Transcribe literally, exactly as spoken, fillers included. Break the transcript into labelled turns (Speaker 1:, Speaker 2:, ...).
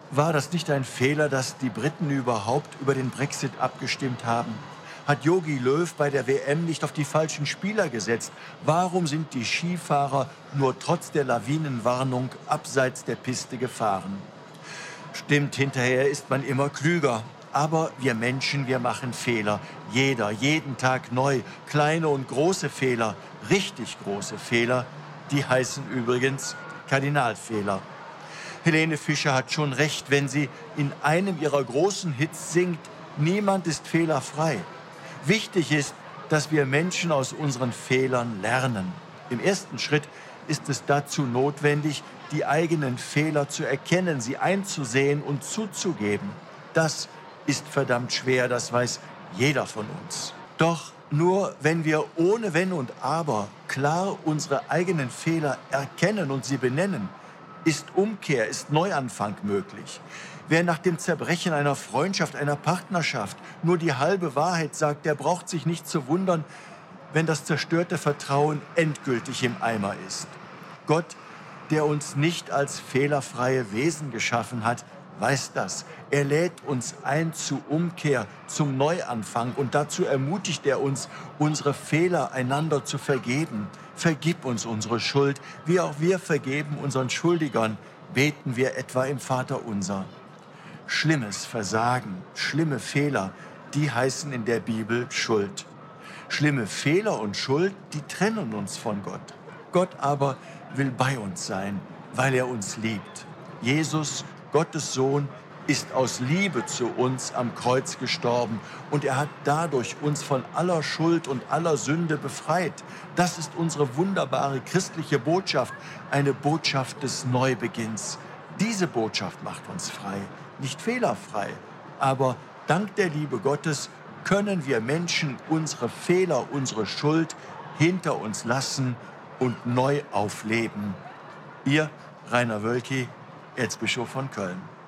Speaker 1: War das nicht ein Fehler, dass die Briten überhaupt über den Brexit abgestimmt haben? Hat Jogi Löw bei der W M nicht auf die falschen Spieler gesetzt? Warum sind die Skifahrer nur trotz der Lawinenwarnung abseits der Piste gefahren? Stimmt, hinterher ist man immer klüger. Aber wir Menschen, wir machen Fehler. Jeder, jeden Tag neu. Kleine und große Fehler, richtig große Fehler, die heißen übrigens Kardinalfehler. Helene Fischer hat schon recht, wenn sie in einem ihrer großen Hits singt, niemand ist fehlerfrei. Wichtig ist, dass wir Menschen aus unseren Fehlern lernen. Im ersten Schritt ist es dazu notwendig, die eigenen Fehler zu erkennen, sie einzusehen und zuzugeben. Das ist verdammt schwer, das weiß jeder von uns. Doch nur wenn wir ohne Wenn und Aber klar unsere eigenen Fehler erkennen und sie benennen, ist Umkehr, ist Neuanfang möglich. Wer nach dem Zerbrechen einer Freundschaft, einer Partnerschaft nur die halbe Wahrheit sagt, der braucht sich nicht zu wundern, wenn das zerstörte Vertrauen endgültig im Eimer ist. Gott, der uns nicht als fehlerfreie Wesen geschaffen hat, weiß das. Er lädt uns ein zu Umkehr, zum Neuanfang und dazu ermutigt er uns, unsere Fehler einander zu vergeben. Vergib uns unsere Schuld, wie auch wir vergeben unseren Schuldigern, beten wir etwa im Vaterunser. Schlimmes Versagen, schlimme Fehler, die heißen in der Bibel Schuld. Schlimme Fehler und Schuld, die trennen uns von Gott. Gott aber will bei uns sein, weil er uns liebt. Jesus, Gottes Sohn, ist aus Liebe zu uns am Kreuz gestorben und er hat dadurch uns von aller Schuld und aller Sünde befreit. Das ist unsere wunderbare christliche Botschaft, eine Botschaft des Neubeginns. Diese Botschaft macht uns frei, nicht fehlerfrei, aber dank der Liebe Gottes können wir Menschen unsere Fehler, unsere Schuld hinter uns lassen und neu aufleben. Ihr Rainer Wölki, Erzbischof von Köln.